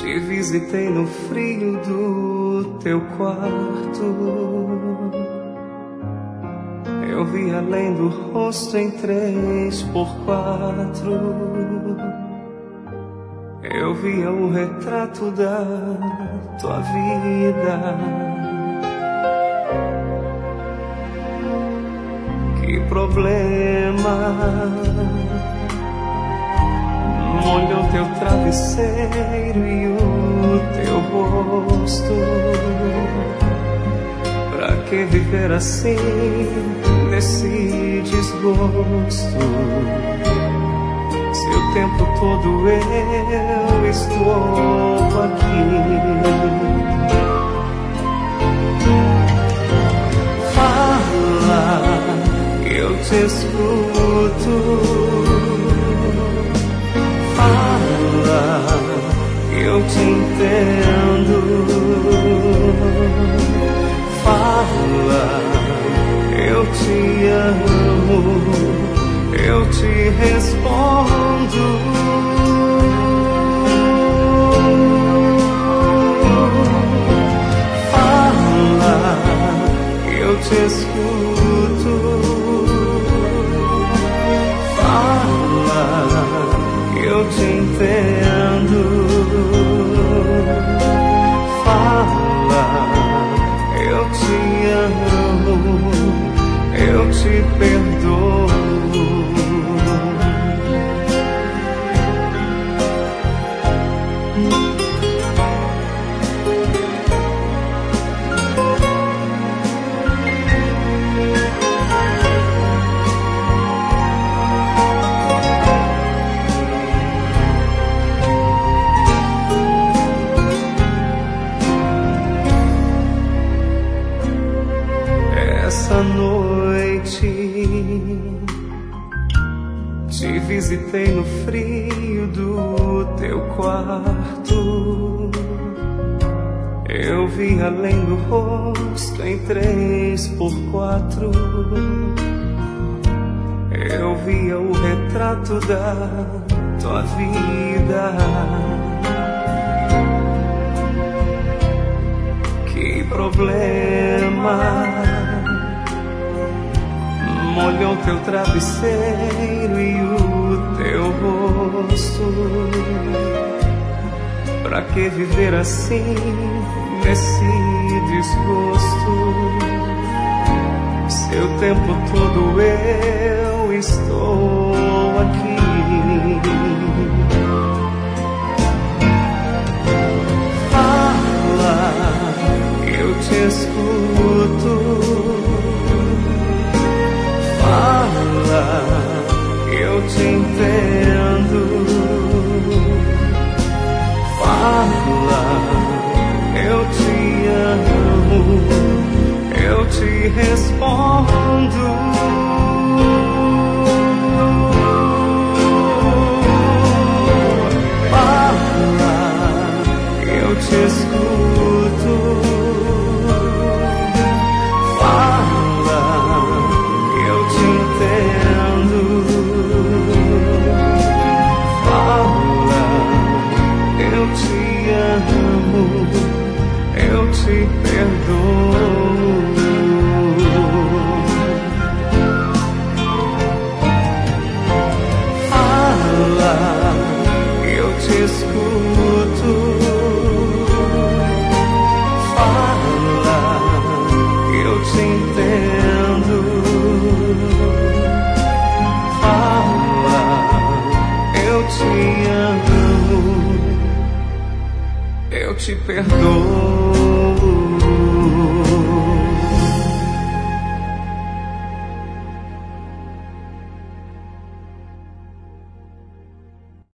Te visitei no frio do teu quarto. Eu vi além do rosto em 3x4. Eu via o retrato da tua vida. Que problema? Molhou teu travesseiro e o teu rosto. Pra que viver assim, nesse desgosto? Se o tempo todo eu estou aqui. Fala, eu te escuto. Fala, eu te entendo. Fala, eu te amo, eu te respondo. Fala, eu te escuto. Fala, eu te entendo. Fala, eu te amo, eu te perdoo. Essa noite te visitei no frio do teu quarto. Eu vi além do rosto em 3x4. Eu via o retrato da tua vida. Que problema? Molhou teu travesseiro e o teu rosto. Pra que viver assim, nesse desgosto? Se o tempo todo eu estou aqui. Fala, eu te escuto. Fala, eu te entendo. Fala, eu te amo, eu te respondo. Fala, eu te escuto. Fala, eu te entendo. Fala, eu te amo, eu te perdoo. Fala, eu te escuto. Fala, eu te entendo. Fala, eu te amo, eu te perdoo.